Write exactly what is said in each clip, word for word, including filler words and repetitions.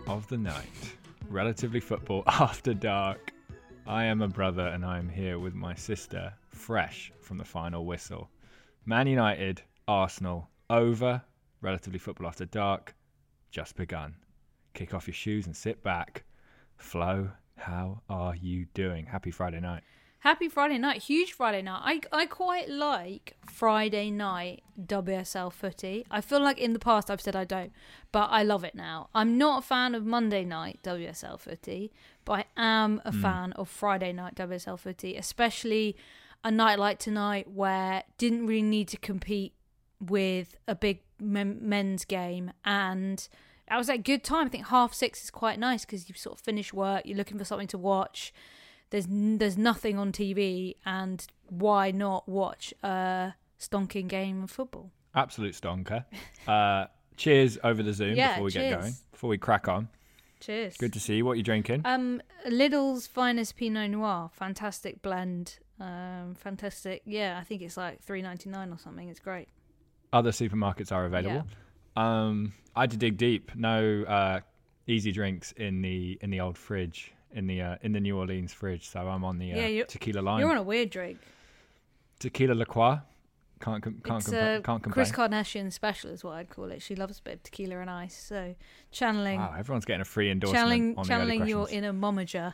of the night. Relatively Football After Dark. I am a brother and I am here with my sister, fresh from the final whistle. Man United, Arsenal, over. Relatively Football After Dark, just begun. Kick off your shoes and sit back. Flo, how are you doing? Happy Friday night. Happy Friday night. Huge Friday night. I, I quite like Friday night W S L footy. I feel like in the past I've said I don't, but I love it now. I'm not a fan of Monday night W S L footy, but I am a mm. fan of Friday night W S L footy, especially a night like tonight where didn't really need to compete with a big men- men's game, and that was a good time. I think half six is quite nice because you've sort of finished work, you're looking for something to watch. There's there's nothing on T V, and why not watch a stonking game of football? Absolute stonker. Uh, cheers over the Zoom yeah, before we cheers. get going, before we crack on. Cheers. Good to see you. What are you drinking? Um, Lidl's finest Pinot Noir. Fantastic blend. Um, fantastic. Yeah, I think it's like three ninety-nine or something. It's great. Other supermarkets are available. Yeah. Um, I had to dig deep. No uh, easy drinks in the in the old fridge. In the uh, in the New Orleans fridge, so I'm on the uh, yeah, tequila line. You're on a weird drink. Tequila La Croix. Can't com- can't, it's, compl- uh, can't complain. Kris Kardashian special is what I'd call it. She loves a bit of tequila and ice. So channeling. Wow, everyone's getting a free endorsement. Channeling, on the channeling early your inner momager.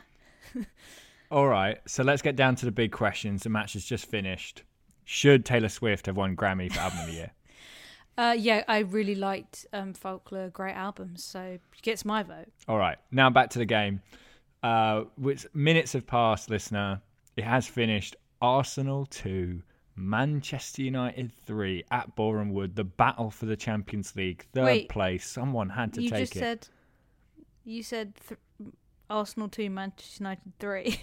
All right, so let's get down to the big questions. The match has just finished. Should Taylor Swift have won Grammy for Album of the Year? Uh, yeah, I really liked um, Folklore, great albums, so gets my vote. All right, now back to the game. Uh, which minutes have passed, listener. It has finished. Arsenal two, Manchester United three at Boreham Wood. The battle for the Champions League, third Wait, place. Someone had to you take just it. Said, you said th- Arsenal two, Manchester United three.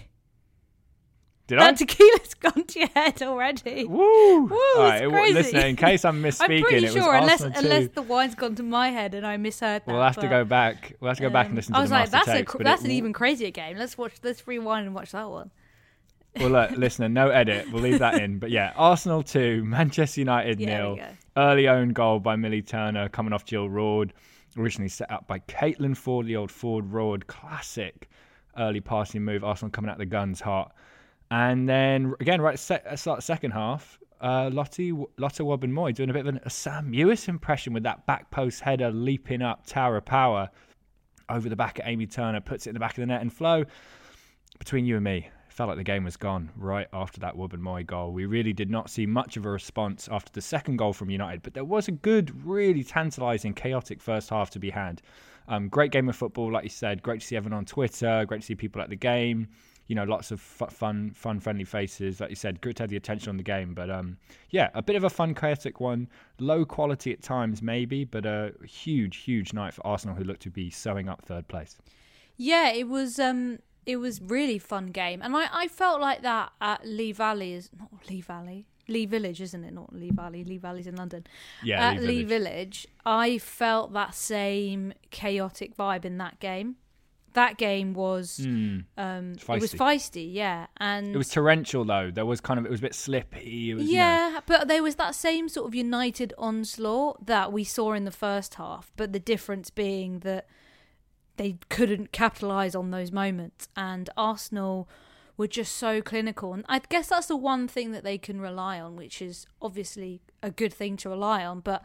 Did that I? Tequila's gone to your head already. Woo! Woo! All It's right, crazy. Listen, in case I'm misspeaking, I'm pretty it was sure, unless Arsenal two. unless the wine's gone to my head and I misheard that. We'll have to but, go back. We'll have to go back and um, listen to I was the like, master that's tapes. a but that's it, an even crazier game. Let's watch. Let's rewind and watch that one. Well, look, listener, no edit. We'll leave that in. But yeah, Arsenal two, Manchester United Yeah, nil. there we go. Early own goal by Millie Turner, coming off Jill Roord. Originally set up by Caitlin Ford, the old Ford Roord classic early passing move. Arsenal coming out the guns hot. And then, again, right at the start of the second half, uh, Lottie, Lotte Wobben-Moy doing a bit of an, a Sam Lewis impression with that back post header leaping up Tower of Power over the back at Amy Turner, puts it in the back of the net. And Flo, between you and me, it felt like the game was gone right after that Wobben-Moy goal. We really did not see much of a response after the second goal from United, but there was a good, really tantalising, chaotic first half to be had. Um, great game of football, like you said. Great to see everyone on Twitter. Great to see people at the game. You know, lots of fun, fun, friendly faces. Like you said, good to have the attention on the game. But um, yeah, a bit of a fun, chaotic one. Low quality at times, maybe, but a huge, huge night for Arsenal, who look to be sewing up third place. Yeah, it was. Um, it was really fun game, and I, I felt like that at Lee Valley is not Lee Valley, Lee Village, isn't it? Not Lee Valley. Lee Valley's in London. Yeah, at Lee Lee Village. Village, I felt that same chaotic vibe in that game. That game was Mm. um, Feisty. it was feisty, yeah, and It was torrential though. There was kind of it was a bit slippy. It was, yeah, you know, but there was that same sort of United onslaught that we saw in the first half. But the difference being that they couldn't capitalise on those moments, and Arsenal were just so clinical. And I guess that's the one thing that they can rely on, which is obviously a good thing to rely on, but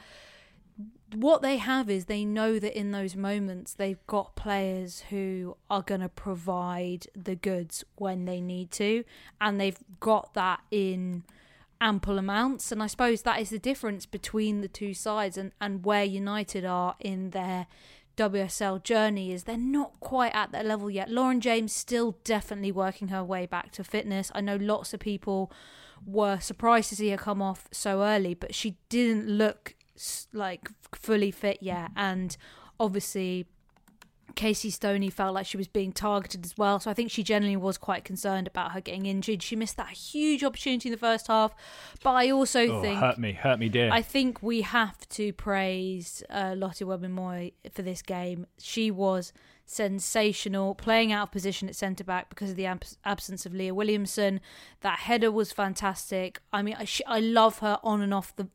what they have is they know that in those moments they've got players who are going to provide the goods when they need to, and they've got that in ample amounts. And I suppose that is the difference between the two sides, and, and where United are in their W S L journey is they're not quite at that level yet. Lauren James still definitely working her way back to fitness. I know lots of people were surprised to see her come off so early, but she didn't look like fully fit yet, and obviously Casey Stoney felt like she was being targeted as well, so I think she generally was quite concerned about her getting injured. She missed that huge opportunity in the first half, but I also oh, think hurt me, hurt me, dear. I think we have to praise uh, Lotte Wobben-Moy for this game. She was sensational, playing out of position at centre back because of the ab- absence of Leah Williamson. That header was fantastic. I mean, I, sh- I love her on and off the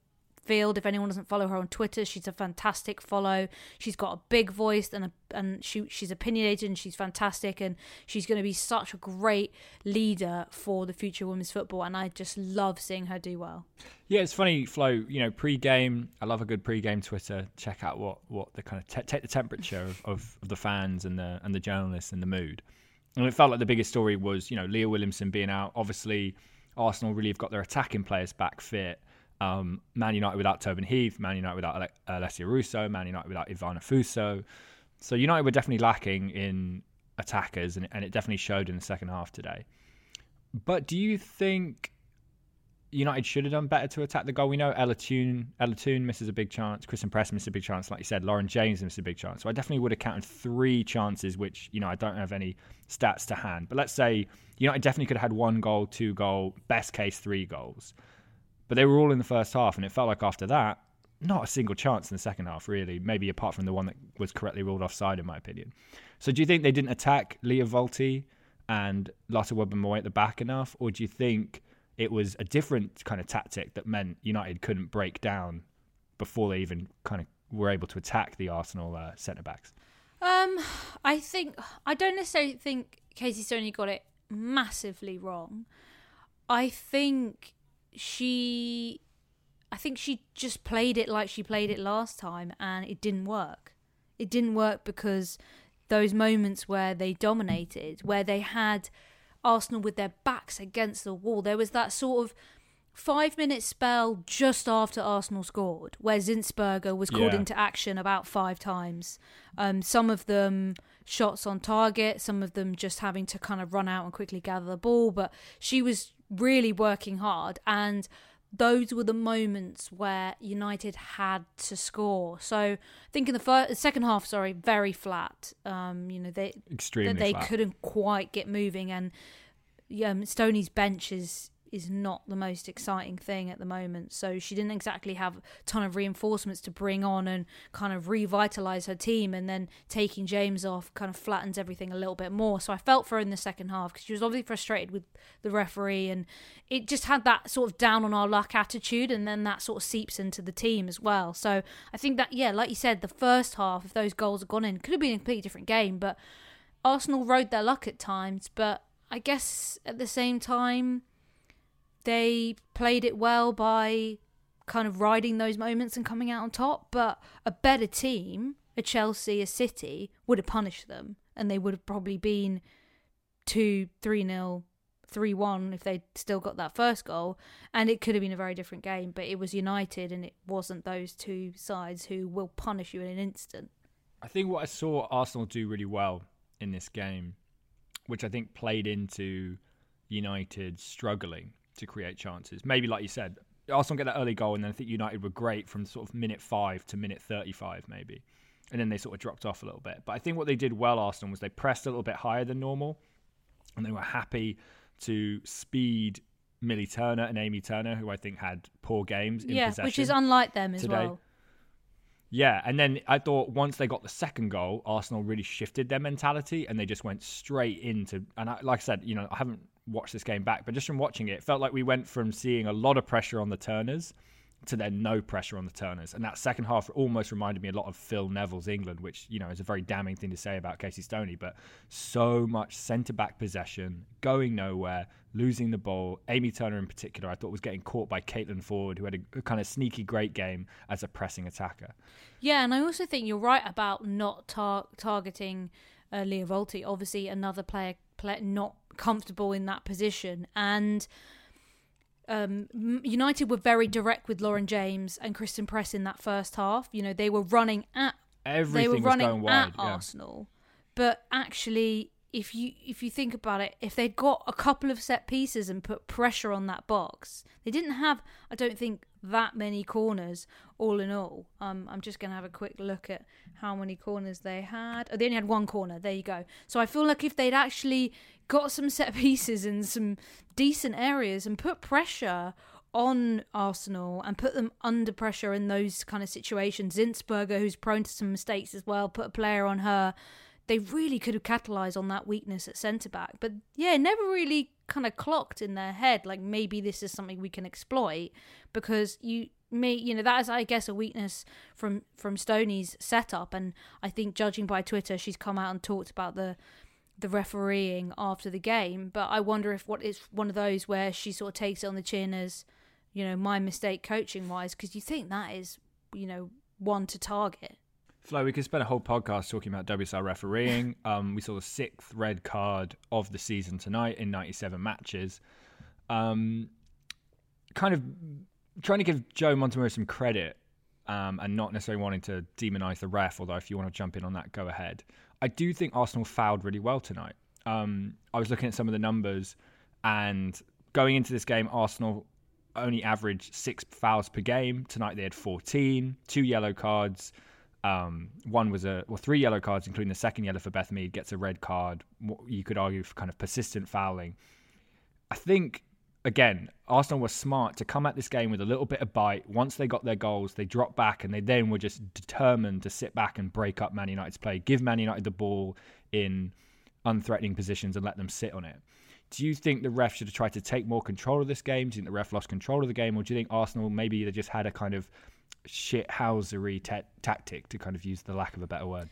field. If anyone doesn't follow her on Twitter, she's a fantastic follow. She's got a big voice and a, and she she's opinionated and she's fantastic, and she's going to be such a great leader for the future of women's football, and I just love seeing her do well. Yeah, it's funny, Flo, you know, pre-game, I love a good pre-game Twitter. Check out what, what the kind of te- take the temperature of, of, of the fans and the and the journalists and the mood. And it felt like the biggest story was, you know, Leah Williamson being out. Obviously, Arsenal really have got their attacking players back fit. Um, Man United without Tobin Heath, Man United without Ale- Alessia Russo, Man United without Ivana Fuso. So United were definitely lacking in attackers, and, and it definitely showed in the second half today. But do you think United should have done better to attack the goal? We know Ella Toone, Ella Toone misses a big chance, Kristen Press misses a big chance, like you said, Lauren James misses a big chance. So I definitely would have counted three chances, which, you know, I don't have any stats to hand. But let's say United definitely could have had one goal, two goal, best case three goals. But they were all in the first half, and it felt like after that, not a single chance in the second half, really. Maybe apart from the one that was correctly ruled offside, in my opinion. So do you think they didn't attack Leah Volti and Lotta Webber-Moy at the back enough? Or do you think it was a different kind of tactic that meant United couldn't break down before they even kind of were able to attack the Arsenal uh, centre-backs? Um, I think, I don't necessarily think Casey Stoney got it massively wrong. I think she I think she just played it like she played it last time, and it didn't work. It didn't work because those moments where they dominated, where they had Arsenal with their backs against the wall, there was that sort of five minute spell just after Arsenal scored where Zinsberger was called yeah. into action about five times. Um, some of them shots on target, some of them just having to kind of run out and quickly gather the ball, but she was really working hard, and those were the moments where United had to score. So I think in the first, second half, sorry, very flat. Um, you know, they extremely they flat. couldn't quite get moving, and um, Stoney's bench is is not the most exciting thing at the moment. So she didn't exactly have a ton of reinforcements to bring on and kind of revitalise her team, and then taking James off kind of flattens everything a little bit more. So I felt for her in the second half because she was obviously frustrated with the referee, and it just had that sort of down on our luck attitude, and then that sort of seeps into the team as well. So I think that, yeah, like you said, the first half, if those goals had gone in, could have been a completely different game, but Arsenal rode their luck at times. But I guess at the same time, they played it well by kind of riding those moments and coming out on top. But a better team, a Chelsea, a City, would have punished them. And they would have probably been two, three nil, three one if they'd still got that first goal. And it could have been a very different game. But it was United, and it wasn't those two sides who will punish you in an instant. I think what I saw Arsenal do really well in this game, which I think played into United struggling to create chances. Maybe, like you said, Arsenal get that early goal, and then I think United were great from sort of minute five to minute thirty-five, maybe. And then they sort of dropped off a little bit. But I think what they did well, Arsenal, was they pressed a little bit higher than normal, and they were happy to speed Millie Turner and Amy Turner, who I think had poor games in yeah, possession. Which is unlike them as today. well. Yeah, and then I thought once they got the second goal, Arsenal really shifted their mentality, and they just went straight into, and I, like I said, you know, I haven't watched this game back, but just from watching it, it felt like we went from seeing a lot of pressure on the Turners to then no pressure on the Turners. And that second half almost reminded me a lot of Phil Neville's England, which, you know, is a very damning thing to say about Casey Stoney, but so much centre-back possession, going nowhere, losing the ball. Amy Turner in particular, I thought was getting caught by Caitlin Ford, who had a, a kind of sneaky great game as a pressing attacker. Yeah, and I also think you're right about not tar- targeting uh, Leah Volti. Obviously, another player, player not comfortable in that position, and um, United were very direct with Lauren James and Kristen Press in that first half. You know, they were running at everything they were was running going wide, at yeah. Arsenal, but actually, if you if you think about it, if they'd got a couple of set pieces and put pressure on that box, they didn't have, I don't think, that many corners all in all. Um, I'm just going to have a quick look at how many corners they had. Oh, they only had one corner. There you go. So I feel like if they'd actually got some set pieces in some decent areas and put pressure on Arsenal and put them under pressure in those kind of situations, Zinsberger, who's prone to some mistakes as well, put a player on her, they really could have capitalised on that weakness at centre-back. But yeah, never really kind of clocked in their head, like maybe this is something we can exploit, because you me, you know, that is, I guess, a weakness from from Stoney's setup. And I think, judging by Twitter, she's come out and talked about the the refereeing after the game. But I wonder if what it's one of those where she sort of takes it on the chin as, you know, my mistake coaching wise, because you think that is, you know, one to target. Flo, we could spend a whole podcast talking about W S L refereeing. um, we saw the sixth red card of the season tonight in ninety-seven matches. Um, kind of trying to give Joe Montemurro some credit, um, and not necessarily wanting to demonise the ref, although if you want to jump in on that, go ahead. I do think Arsenal fouled really well tonight. Um, I was looking at some of the numbers, and going into this game, Arsenal only averaged six fouls per game. Tonight they had fourteen, two yellow cards. Um, one was a, well, three yellow cards, including the second yellow for Beth Mead, gets a red card. You could argue for kind of persistent fouling. I think, again, Arsenal were smart to come at this game with a little bit of bite. Once they got their goals, they dropped back, and they then were just determined to sit back and break up Man United's play, give Man United the ball in unthreatening positions and let them sit on it. Do you think the ref should have tried to take more control of this game? Do you think the ref lost control of the game? Or do you think Arsenal, maybe they just had a kind of shithousery te- tactic, to kind of use the lack of a better word?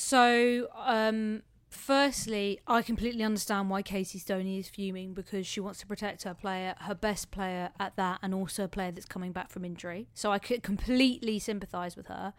So, um, firstly, I completely understand why Casey Stoney is fuming, because she wants to protect her player, her best player at that, and also a player that's coming back from injury. So I could completely sympathise with her.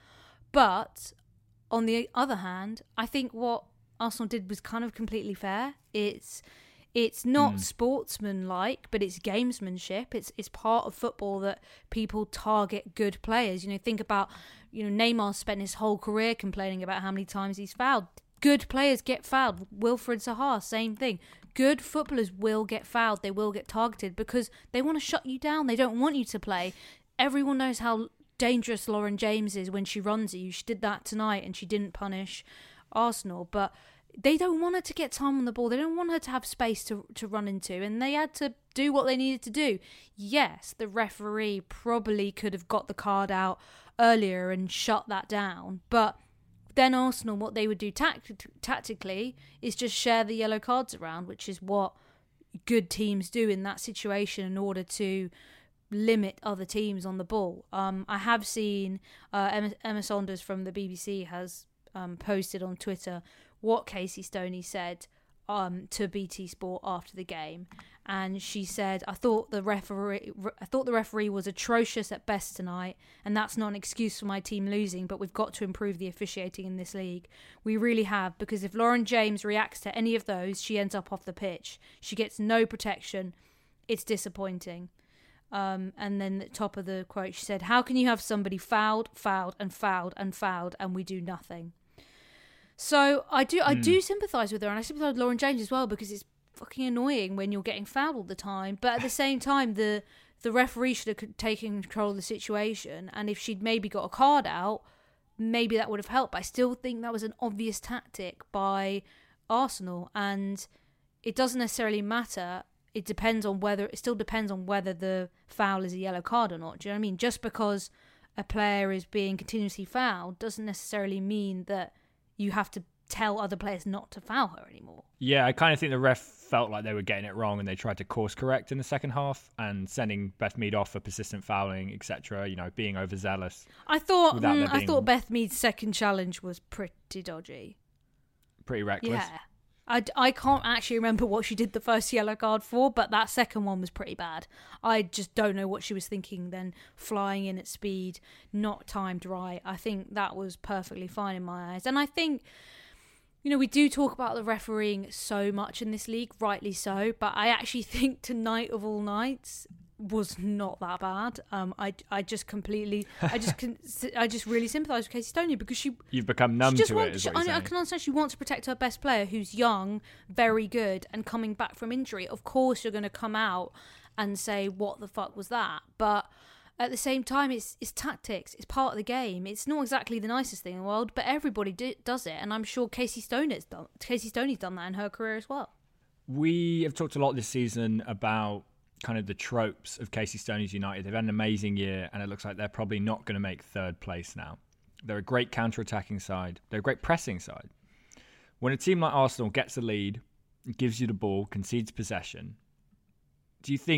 But on the other hand, I think what Arsenal did was kind of completely fair. It's It's not mm. sportsmanlike, but it's gamesmanship. It's it's part of football that people target good players. You know, think about, you know, Neymar spent his whole career complaining about how many times he's fouled. Good players get fouled. Wilfried Zaha, same thing. Good footballers will get fouled. They will get targeted because they want to shut you down. They don't want you to play. Everyone knows how dangerous Lauren James is when she runs at you. She did that tonight and she didn't punish Arsenal, but they don't want her to get time on the ball. They don't want her to have space to to run into, and they had to do what they needed to do. Yes, the referee probably could have got the card out earlier and shut that down, but then Arsenal, what they would do tact- tactically is just share the yellow cards around, which is what good teams do in that situation in order to limit other teams on the ball. Um, I have seen uh, Emma, Emma Saunders from the B B C has um, posted on Twitter what Casey Stoney said um, to B T Sport after the game, and she said, "I thought the referee, I thought the referee was atrocious at best tonight, and that's not an excuse for my team losing. But we've got to improve the officiating in this league. We really have, because if Lauren James reacts to any of those, she ends up off the pitch. She gets no protection. It's disappointing." Um, and then at the top of the quote, she said, "How can you have somebody fouled, fouled, and fouled, and fouled, and we do nothing?" So I do I mm. do sympathise with her, and I sympathise with Lauren James as well, because it's fucking annoying when you're getting fouled all the time. But at the same time, the the referee should have taken control of the situation, and if she'd maybe got a card out, maybe that would have helped. But I still think that was an obvious tactic by Arsenal, and it doesn't necessarily matter. It depends on whether it still depends on whether the foul is a yellow card or not. Do you know what I mean? Just because a player is being continuously fouled doesn't necessarily mean that you have to tell other players not to foul her anymore. Yeah, I kind of think the ref felt like they were getting it wrong, and they tried to course correct in the second half and sending Beth Mead off for persistent fouling, et cetera. You know, being overzealous. I thought mm, being... I thought Beth Mead's second challenge was pretty dodgy, pretty reckless. Yeah, I, I can't actually remember what she did the first yellow card for, but that second one was pretty bad. I just don't know what she was thinking then, flying in at speed, not timed right. I think that was perfectly fine in my eyes. And I think, you know, we do talk about the refereeing so much in this league, rightly so, but I actually think tonight of all nights was not that bad. Um, I, I just completely, I just can, I just really sympathise with Casey Stoney, because she you've become numb to wants, it. Is she, what you're I, I saying. can understand she wants to protect her best player, who's young, very good, and coming back from injury. Of course, you're going to come out and say, "What the fuck was that?" But at the same time, it's it's tactics. It's part of the game. It's not exactly the nicest thing in the world, but everybody do, does it, and I'm sure Casey Stoney's done. Casey Stoney's done that in her career as well. We have talked a lot this season about kind of the tropes of Casey Stoney's United. They've had an amazing year, and it looks like they're probably not going to make third place now. They're a great counter-attacking side. They're a great pressing side. When a team like Arsenal gets the lead, gives you the ball, concedes possession, do you think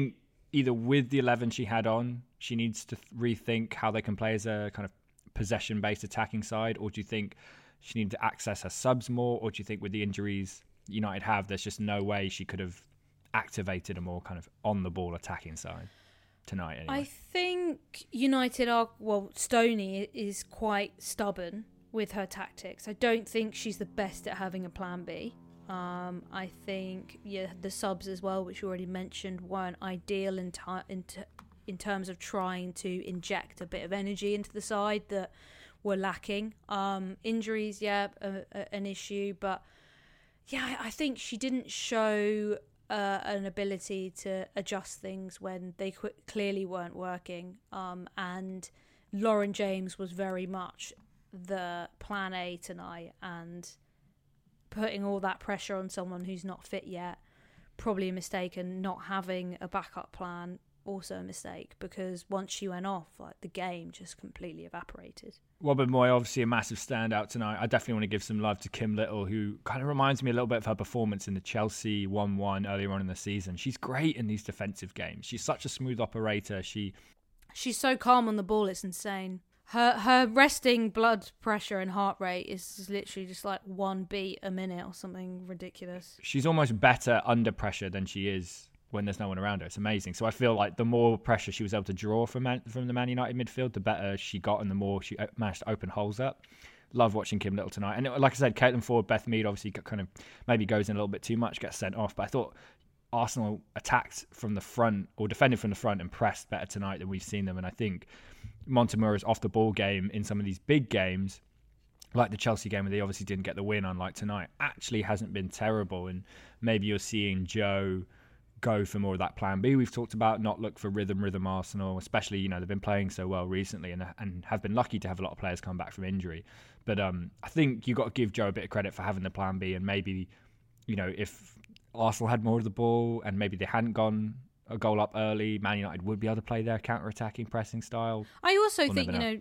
either with the eleven she had on, she needs to rethink how they can play as a kind of possession-based attacking side, or do you think she needed to access her subs more, or do you think with the injuries United have, there's just no way she could have activated a more kind of on-the-ball attacking side tonight anyway? I think United are, well, Stoney is quite stubborn with her tactics. I don't think she's the best at having a plan B. Um, I think yeah, the subs as well, which you already mentioned, weren't ideal in, t- in, t- in terms of trying to inject a bit of energy into the side that were lacking. Um, injuries, yeah, a, a, an issue, but yeah, I, I think she didn't show uh, an ability to adjust things when they qu- clearly weren't working. Um, and Lauren James was very much the plan A tonight, and putting all that pressure on someone who's not fit yet, probably a mistake, and not having a backup plan, also a mistake, because once she went off, like, the game just completely evaporated. Robin Moy, obviously a massive standout tonight. I definitely want to give some love to Kim Little, who kind of reminds me a little bit of her performance in the Chelsea one one earlier on in the season. She's great in these defensive games. She's such a smooth operator. She, She's so calm on the ball, it's insane. Her her resting blood pressure and heart rate is literally just like one beat a minute or something ridiculous. She's almost better under pressure than she is when there's no one around her. It's amazing. So I feel like the more pressure she was able to draw from Man, from the Man United midfield, the better she got and the more she managed to open holes up. Love watching Kim Little tonight. And it, like I said, Caitlin Ford, Beth Mead obviously kind of maybe goes in a little bit too much, gets sent off. But I thought Arsenal attacked from the front or defended from the front and pressed better tonight than we've seen them. And I think Montemurro's off the ball game in some of these big games, like the Chelsea game where they obviously didn't get the win, unlike tonight, actually hasn't been terrible. And maybe you're seeing Joe go for more of that plan B we've talked about, not look for rhythm, rhythm Arsenal, especially, you know, they've been playing so well recently and and have been lucky to have a lot of players come back from injury. But um, I think you've got to give Joe a bit of credit for having the plan B, and maybe, you know, if Arsenal had more of the ball and maybe they hadn't gone a goal up early, Man United would be able to play their counter-attacking pressing style. I also We'll think, you never know,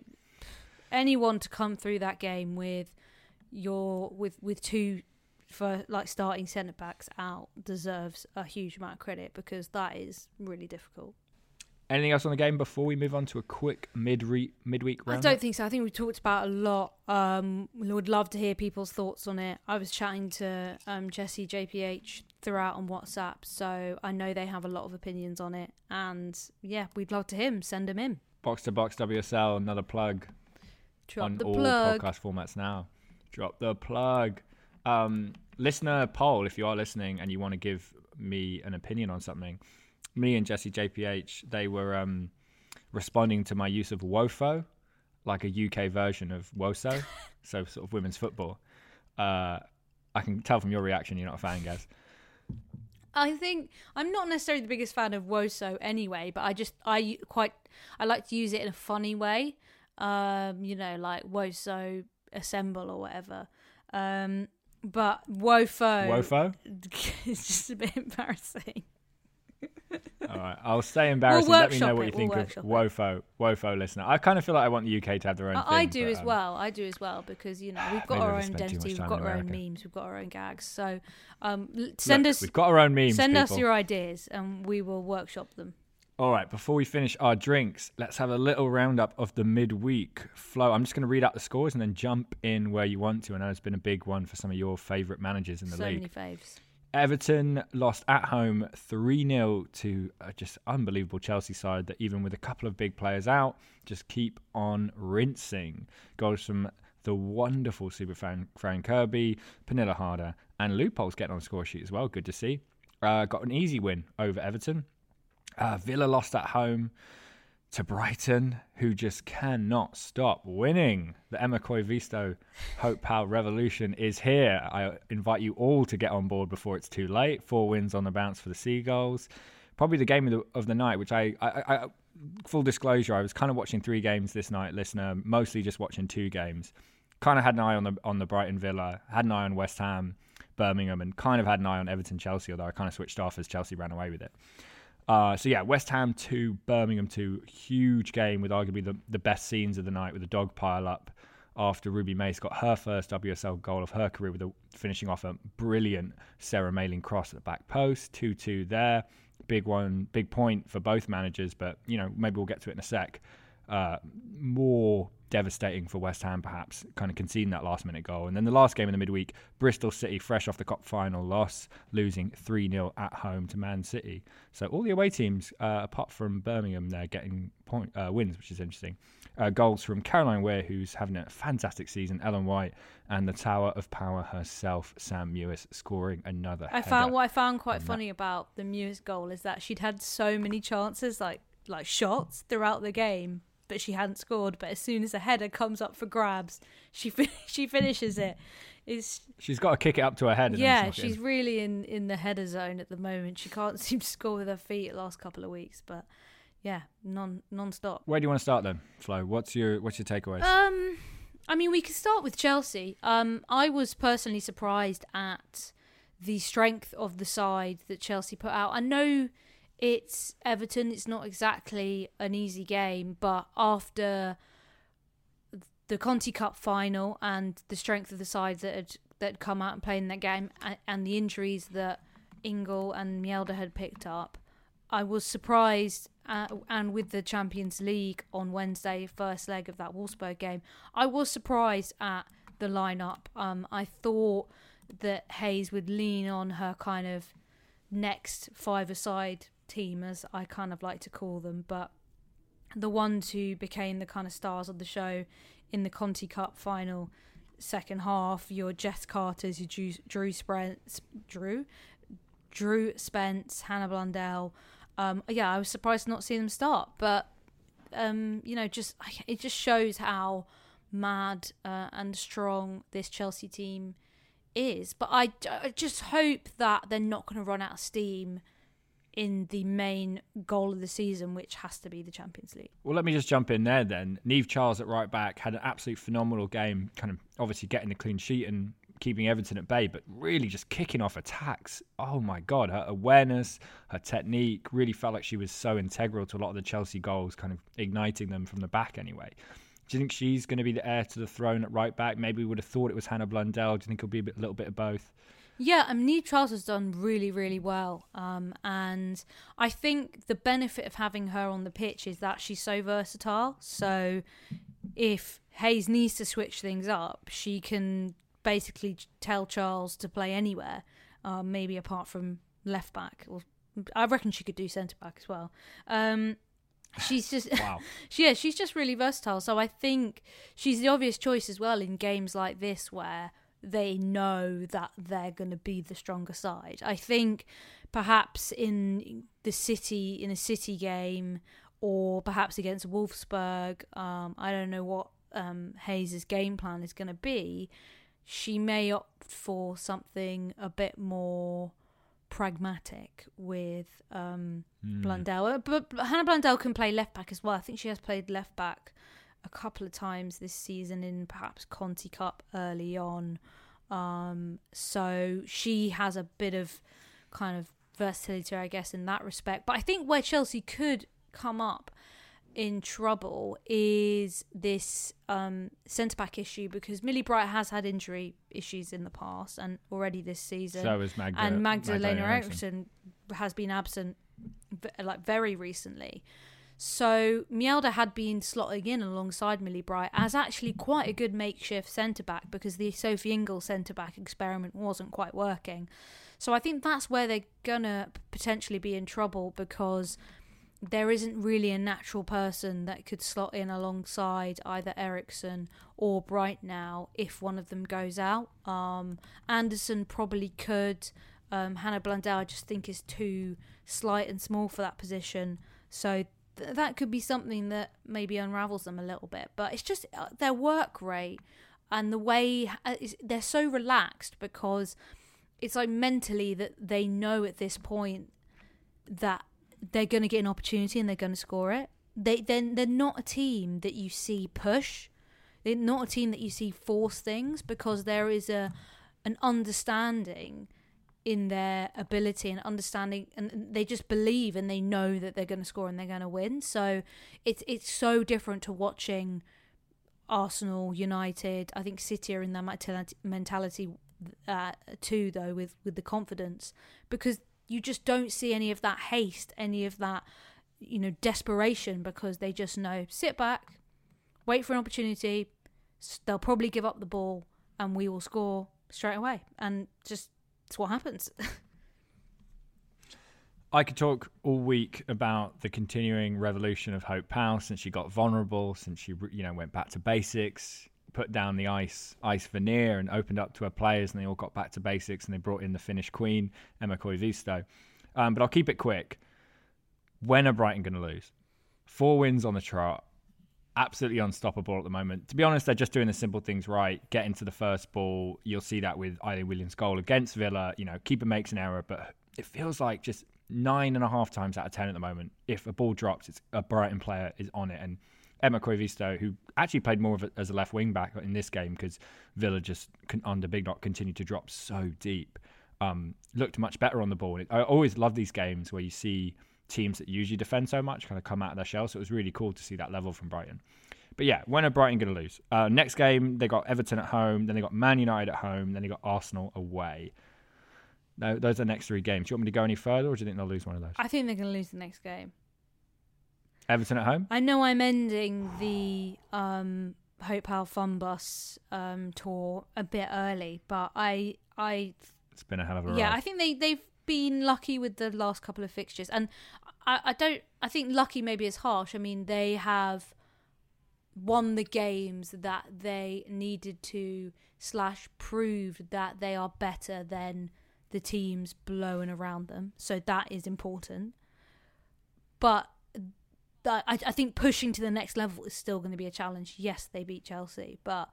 anyone to come through that game with your with with two for like starting centre backs out deserves a huge amount of credit, because that is really difficult. Anything else on the game before we move on to a quick mid midweek round? I don't think so. I think we talked about a lot. Um, we would love to hear people's thoughts on it. I was chatting to um, Jesse J P H throughout on WhatsApp, so I know they have a lot of opinions on it. And yeah, we'd love to hear them. Send them in. Box to Box W S L, another plug. Drop on the all plug. podcast formats now. Drop the plug. Um, listener poll, if you are listening and you want to give me an opinion on something. Me and Jesse J P H, they were um, responding to my use of WOFO, like a U K version of WOSO, so sort of women's football. Uh, I can tell from your reaction you're not a fan, Gaz. I think I'm not necessarily the biggest fan of WOSO anyway, but I just I quite I like to use it in a funny way. Um, you know, like WOSO assemble or whatever. Um, but WOFO, WOFO? It's just a bit embarrassing. All right, I'll stay embarrassing. We'll Let me know what it. you think we'll of WOFO, WOFO listener. I kind of feel like I want the U K to have their own I, thing. I do but, as um, well. I do as well, because, you know, we've got Maybe our I've own spent too much identity, we've time got in our own America. memes, we've got our own gags. So um, l- send Look, us, we've got our own memes. send people. us your ideas, and we will workshop them. All right, before we finish our drinks, let's have a little roundup of the midweek flow. I'm just going to read out the scores and then jump in where you want to. I know it's been a big one for some of your favourite managers in the so league. many faves. Everton lost at home three nil to a just unbelievable Chelsea side that, even with a couple of big players out, just keep on rinsing. Goals from the wonderful super fan Fran Kirby, Pernilla Harder, and Loopholes getting on the score sheet as well. Good to see. Uh, got an easy win over Everton. Uh, Villa lost at home to Brighton, who just cannot stop winning. The Emma Koivisto Hope Pal revolution is here. I invite you all to get on board before it's too late. Four wins on the bounce for the Seagulls. Probably the game of the, of the night, which I, I, I, full disclosure, I was kind of watching three games this night, listener, mostly just watching two games. Kind of had an eye on the on the Brighton Villa, had an eye on West Ham, Birmingham, and kind of had an eye on Everton Chelsea, although I kind of switched off as Chelsea ran away with it. Uh, so yeah, West Ham two, Birmingham two, huge game with arguably the, the best scenes of the night with a dog pile up after Ruby Mace got her first W S L goal of her career with a, finishing off a brilliant Sarah Malin cross at the back post, two two there. big one, big point for both managers. But, you know, maybe we'll get to it in a sec. Uh, more devastating for West Ham, perhaps, kind of conceding that last-minute goal. And then the last game in the midweek, Bristol City, fresh off the cup final loss, losing three nil at home to Man City. So all the away teams, uh, apart from Birmingham, they're getting point uh, wins, which is interesting. Uh, goals from Caroline Weir, who's having a fantastic season, Ellen White, and the Tower of Power herself, Sam Mewis, scoring another I header. found what I found quite funny about the Mewis goal is that she'd had so many chances, like like shots throughout the game, but she hadn't scored. But as soon as a header comes up for grabs, she fin- she finishes it. It's, she's got to kick it up to her head. And yeah, then she's really in, in the header zone at the moment. She can't seem to score with her feet the last couple of weeks, but yeah, non non-stop. Where do you want to start then, Flo? What's your what's your takeaways? Um, I mean, we could start with Chelsea. Um, I was personally surprised at the strength of the side that Chelsea put out. I know it's Everton. It's not exactly an easy game, but after the Conti Cup final and the strength of the sides that had that had come out and played in that game, and, and the injuries that Ingle and Mjelde had picked up, I was surprised. Uh, and with the Champions League on Wednesday, first leg of that Wolfsburg game, I was surprised at the lineup. Um, I thought that Hayes would lean on her kind of next five-a-side team, as I kind of like to call them, but the ones who became the kind of stars of the show in the Conti Cup final second half, your Jess Carters, your Drew, Drew Spence, Drew, Drew Spence, Hannah Blundell. Um, yeah, I was surprised to not see them start, but um, you know, just it just shows how mad uh, and strong this Chelsea team is. But I, I just hope that they're not going to run out of steam in the main goal of the season, which has to be the Champions League. Well, let me just jump in there then. Niamh Charles at right back had an absolute phenomenal game, kind of obviously getting the clean sheet and keeping Everton at bay, but really just kicking off attacks. Oh my God, her awareness, her technique, really felt like she was so integral to a lot of the Chelsea goals, kind of igniting them from the back anyway. Do you think she's going to be the heir to the throne at right back? Maybe we would have thought it was Hannah Blundell. Do you think it'll be a bit, little bit of both? Yeah, I mean, Niamh Charles has done really, really well. Um, and I think the benefit of having her on the pitch is that she's so versatile. So if Hayes needs to switch things up, she can basically tell Charles to play anywhere, um, maybe apart from left back. Or I reckon she could do centre back as well. Um, she's just, wow. she, yeah, she's just really versatile. So I think she's the obvious choice as well in games like this where they know that they're going to be the stronger side. I think perhaps in the City, in a City game, or perhaps against Wolfsburg, um, I don't know what um, Hayes' game plan is going to be. She may opt for something a bit more pragmatic with um, mm. Blundell. But, but Hannah Blundell can play left back as well. I think she has played left back a couple of times this season in perhaps Conti Cup early on. Um, so she has a bit of kind of versatility, I guess, in that respect. But I think where Chelsea could come up in trouble is this um, centre-back issue, because Millie Bright has had injury issues in the past and already this season. So is Magda, and Magdalena, Magdalena Eriksson has been absent like very recently. So Mjelde had been slotting in alongside Millie Bright as actually quite a good makeshift centre-back, because the Sophie Ingle centre-back experiment wasn't quite working. So I think that's where they're going to potentially be in trouble, because there isn't really a natural person that could slot in alongside either Eriksson or Bright now if one of them goes out. Um, Anderson probably could. Um, Hannah Blundell I just think is too slight and small for that position. So th- that could be something that maybe unravels them a little bit. But it's just uh, their work rate and the way uh, they're so relaxed, because it's like mentally that they know at this point that they're going to get an opportunity and they're going to score it. They then they're, they're not a team that you see push. They're not a team that you see force things, because there is a an understanding in their ability and understanding, and they just believe and they know that they're going to score and they're going to win. So it's it's so different to watching Arsenal, United. I think City are in that mentality uh, too, though, with with the confidence, because you just don't see any of that haste, any of that, you know, desperation, because they just know, sit back, wait for an opportunity, they'll probably give up the ball and we will score straight away. And just, it's what happens. I could talk all week about the continuing revolution of Hope Powell since she got vulnerable, since she, you know, went back to basics, put down the ice ice veneer and opened up to her players, and they all got back to basics, and they brought in the Finnish queen, Emma Koivisto. Um, but I'll keep it quick. When are Brighton going to lose? Four wins on the trot. Absolutely unstoppable at the moment. To be honest, they're just doing the simple things right. Get into the first ball. You'll see that with Eileen Williams' goal against Villa. You know, keeper makes an error, but it feels like just nine and a half times out of ten at the moment, if a ball drops, it's a Brighton player is on it. And Emma Koivisto, who actually played more of it as a left wing back in this game because Villa just under Big Knock continued to drop so deep, um, looked much better on the ball. I always love these games where you see teams that usually defend so much kind of come out of their shell. So it was really cool to see that level from Brighton. But yeah, when are Brighton going to lose? Uh, next game, they got Everton at home, then they got Man United at home, then they got Arsenal away. No, those are the next three games. Do you want me to go any further, or do you think they'll lose one of those? I think they're going to lose the next game. Everton at home? I know I'm ending the um, Hope Powell Fun Bus um, tour a bit early, but I... I it's been a hell of a ride. Yeah, I think they, they've been lucky with the last couple of fixtures. And I, I don't... I think lucky maybe is harsh. I mean, they have won the games that they needed to, slash proved that they are better than the teams blowing around them. So that is important. But I, I think pushing to the next level is still going to be a challenge. Yes, they beat Chelsea, but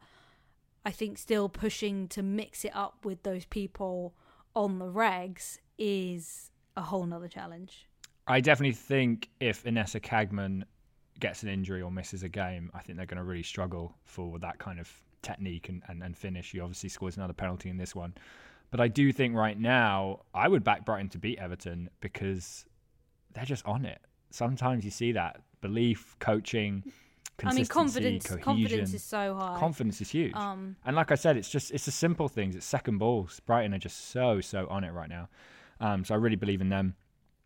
I think still pushing to mix it up with those people on the regs is a whole nother challenge. I definitely think if Inessa Cagman gets an injury or misses a game, I think they're going to really struggle for that kind of technique and, and, and finish. He obviously scores another penalty in this one. But I do think right now, I would back Brighton to beat Everton because they're just on it. Sometimes you see that. Belief, coaching, consistency, I mean, confidence, cohesion. confidence is so high. Confidence is huge. Um, and like I said, it's just it's the simple things. It's second balls. Brighton are just so, so on it right now. Um, so I really believe in them.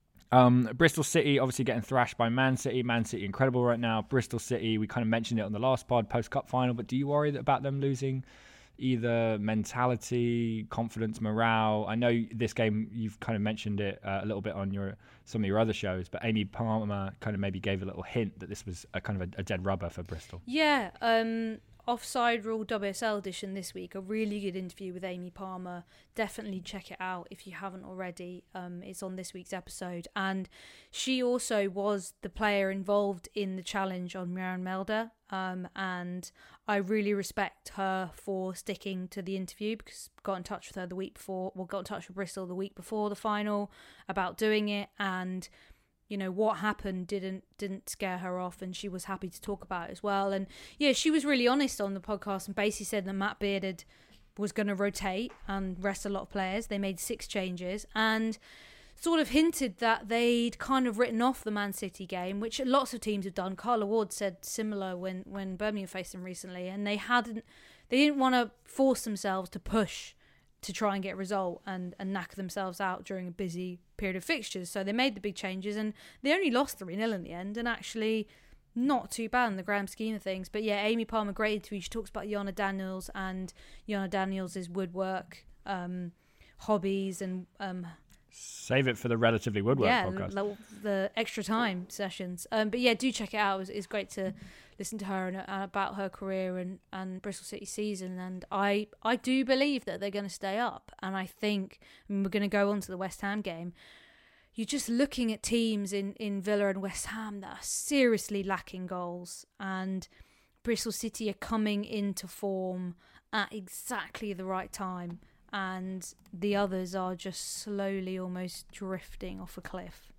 Um, Bristol City obviously getting thrashed by Man City. Man City incredible right now. Bristol City, we kind of mentioned it on the last pod, post-cup final, but do you worry about them losing either mentality, confidence, morale? I know this game, you've kind of mentioned it uh, a little bit on your some of your other shows, but Amy Palmer kind of maybe gave a little hint that this was a kind of a, a dead rubber for Bristol. Yeah, um, Offside Rule W S L edition this week, a really good interview with Amy Palmer. Definitely check it out if you haven't already. Um, it's on this week's episode. And she also was the player involved in the challenge on Miriam Melder. Um, and I really respect her for sticking to the interview, because I got in touch with her the week before, well, got in touch with Bristol the week before the final about doing it, and you know what happened didn't didn't scare her off, and she was happy to talk about it as well. And yeah, she was really honest on the podcast and basically said that Matt Bearded was going to rotate and rest a lot of players. They made six changes and sort of hinted that they'd kind of written off the Man City game, which lots of teams have done. Carla Ward said similar when, when Birmingham faced them recently, and they hadn't, they didn't want to force themselves to push to try and get a result and, and knack themselves out during a busy period of fixtures. So they made the big changes, and they only lost three nil in the end, and actually not too bad in the grand scheme of things. But yeah, Amy Palmer, great interview. She talks about Yana Daniels and Yana Daniels' woodwork um, hobbies and... Um, Save it for the Relatively Woodwork yeah, podcast. the, the extra time sessions. Um, but yeah, do check it out. It was, it's great to listen to her and uh, about her career and, and Bristol City season. And I, I do believe that they're going to stay up. And I think, I mean, we're going to go on to the West Ham game. You're just looking at teams in, in Villa and West Ham that are seriously lacking goals. And Bristol City are coming into form at exactly the right time. And the others are just slowly almost drifting off a cliff.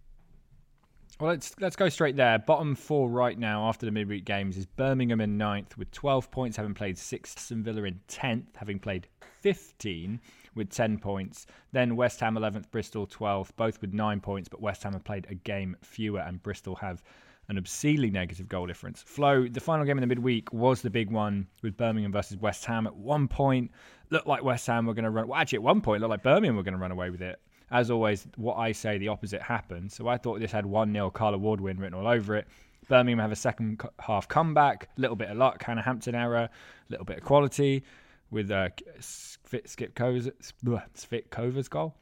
Well, let's let's go straight there. Bottom four right now after the midweek games is Birmingham in ninth with twelve points, having played six. Aston Villa in tenth, having played fifteen with ten points. Then West Ham eleventh, Bristol twelfth, both with nine points, but West Ham have played a game fewer and Bristol have an obscenely negative goal difference. Flo, the final game in the midweek was the big one with Birmingham versus West Ham. At one point, looked like West Ham were going to run... Well, actually, at one point, it looked like Birmingham were going to run away with it. as always, what I say, the opposite happened. So I thought this had one nil Carla Ward win written all over it. Birmingham have a second half comeback, a little bit of luck, Hannah Hampton error, a little bit of quality with uh, Skip Kova's, Kova's goal.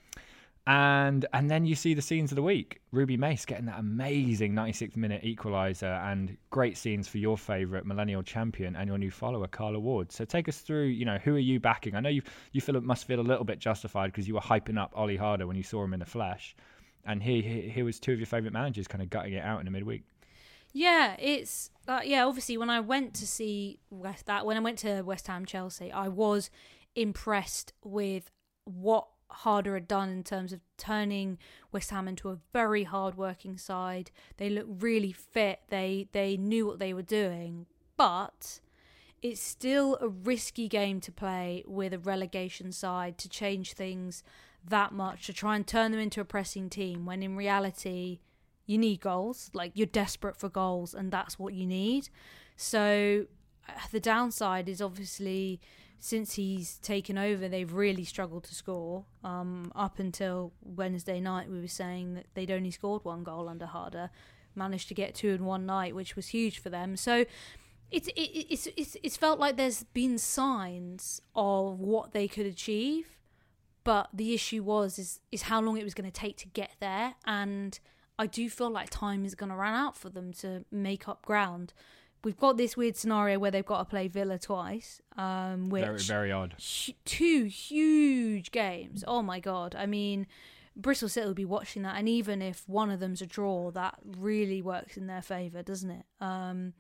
And and then you see the scenes of the week. Ruby Mace getting that amazing ninety-sixth minute equaliser, and great scenes for your favourite millennial champion and your new follower, Carla Ward. So take us through, you know, who are you backing? I know you you feel must feel a little bit justified because you were hyping up Ollie Harder when you saw him in the flesh. And here, here, here was two of your favourite managers kind of gutting it out in the midweek. Yeah, it's uh, yeah. Obviously, when I went to see West, that when I went to West Ham Chelsea, I was impressed with what Harder had done in terms of turning West Ham into a very hard-working side. They looked really fit. They they knew what they were doing, but it's still a risky game to play with a relegation side to change things that much, to try and turn them into a pressing team when in reality you need goals. Like, you're desperate for goals, and that's what you need. So the downside is obviously, since he's taken over, they've really struggled to score. Um, up until Wednesday night, we were saying that they'd only scored one goal under Harder, managed to get two in one night, which was huge for them. So it's it, it's it's it's felt like there's been signs of what they could achieve, but the issue was is is how long it was going to take to get there, and I do feel like time is going to run out for them to make up ground. We've got this weird scenario where they've got to play Villa twice, um, which very, very odd. Hu- two huge games. Oh my god! I mean, Bristol City will be watching that, and even if one of them's a draw, that really works in their favour, doesn't it? Um,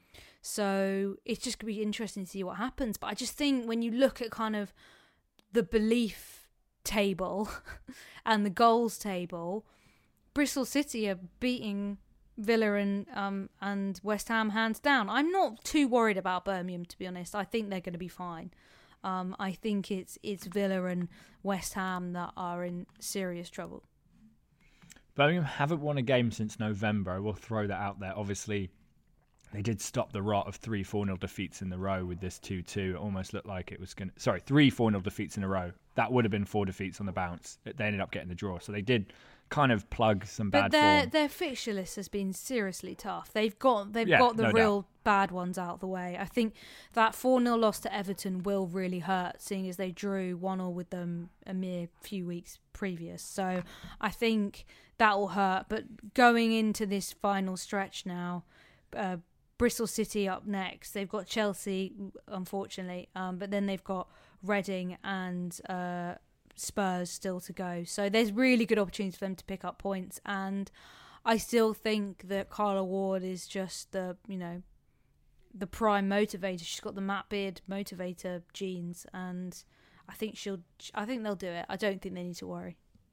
so it's just going to be interesting to see what happens. But I just think when you look at kind of the belief table and the goals table, Bristol City are beating Villa and um and West Ham hands down. I'm not too worried about Birmingham, to be honest. I think they're going to be fine. Um, I think it's it's Villa and West Ham that are in serious trouble. Birmingham haven't won a game since November. I will throw that out there. Obviously, they did stop the rot of three four nil defeats in the row with this two two. It almost looked like it was going to... Sorry, three four nil defeats in a row. That would have been four defeats on the bounce. They ended up getting the draw. So they did kind of plug some bad but their form. their fixture list has been seriously tough. They've got they've yeah, got the no real doubt. bad ones out of the way. I think that four nil loss to Everton will really hurt, seeing as they drew one all with them a mere few weeks previous. So I think that will hurt. But going into this final stretch now, uh, Bristol City up next. They've got Chelsea, unfortunately, um, but then they've got Reading and uh, Spurs still to go. So there's really good opportunities for them to pick up points, and I still think that Carla Ward is just the, you know, the prime motivator. She's got the Matt Beard motivator genes, and I think she'll I think they'll do it. I don't think they need to worry.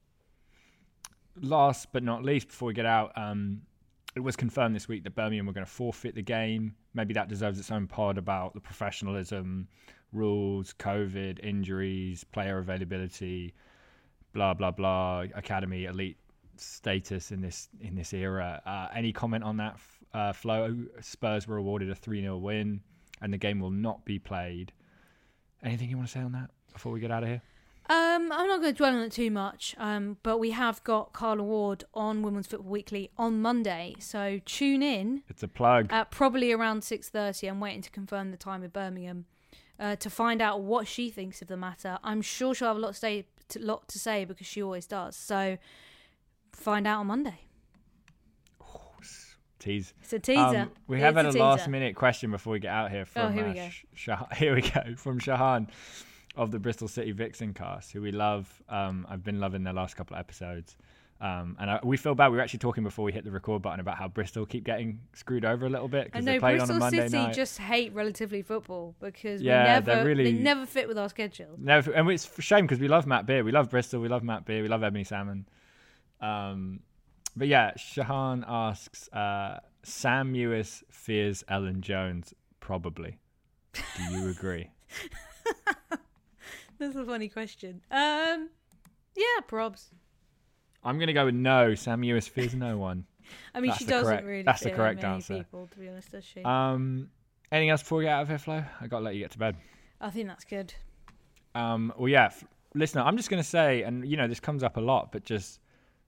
Last but not least, before we get out, um, it was confirmed this week that Birmingham were going to forfeit the game. Maybe that deserves its own pod about the professionalism, rules, COVID, injuries, player availability, blah blah blah, academy elite status in this in this era. Uh, any comment on that, uh, Flo? Spurs were awarded a three nil win, and the game will not be played. Anything you want to say on that before we get out of here? Um, I'm not going to dwell on it too much, um, but we have got Carla Ward on Women's Football Weekly on Monday, so tune in. It's a plug. At probably around six thirty. I'm waiting to confirm the time with Birmingham uh, to find out what she thinks of the matter. I'm sure she'll have a lot to say, to, lot to say because she always does. So find out on Monday. Oh, tease. It's a teaser. Um, we it's have had a, a teaser. last minute question before we get out here from oh, here, uh, we go. Shah- here we go from Shahan of the Bristol City Vixen cast, who we love. Um, I've been loving their last couple of episodes. Um, and I, we feel bad. We were actually talking before we hit the record button about how Bristol keep getting screwed over a little bit because they played Bristol on a Monday City night. just hate relatively football because Yeah, we never, they're really- they never fit with our schedule. Never, and it's a shame because we love Matt Beer. We love Bristol. We love Matt Beer. We love Ebony Salmon. Um, but yeah, Shahan asks, uh, Sam Mewis fears Ellen Jones, probably. Do you agree? That's a funny question. Um, yeah, probs. I'm going to go with no. Sam Mewis fears no one. I mean, That's she the doesn't correct- really that's the fear correct many answer. people, to be honest, does she? Um, anything else before we get out of here, Flo? I got to let you get to bed. I think that's good. Um, well, yeah, f- listener, I'm just going to say, and you know, this comes up a lot, but just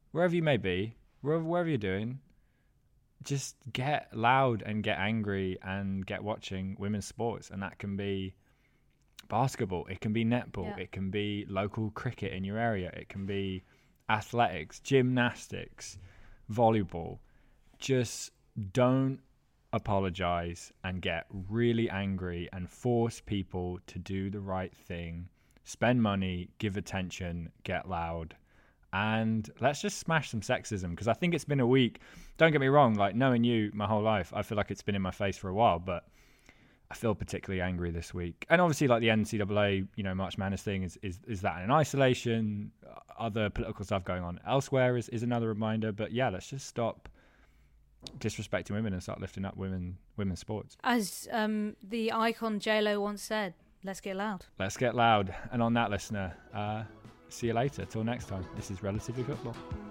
wherever you may be, wherever, wherever you're doing, just get loud and get angry and get watching women's sports. And that can be basketball, it can be netball, Yeah. it can be local cricket in your area, it can be athletics, gymnastics, volleyball. Just don't apologize and get really angry and force people to do the right thing. Spend money, give attention, get loud, and let's just smash some sexism, because I think it's been a week. Don't get me wrong, like knowing you my whole life, I feel like it's been in my face for a while, but I feel particularly angry this week. And obviously, like the N C double A, you know, March Madness thing is, is, is that in isolation. Other political stuff going on elsewhere is, is another reminder. But yeah, let's just stop disrespecting women and start lifting up women women's sports. As um, the icon J Lo once said, let's get loud. Let's get loud. And on that, listener, uh, see you later. Till next time. This is Relatively Football.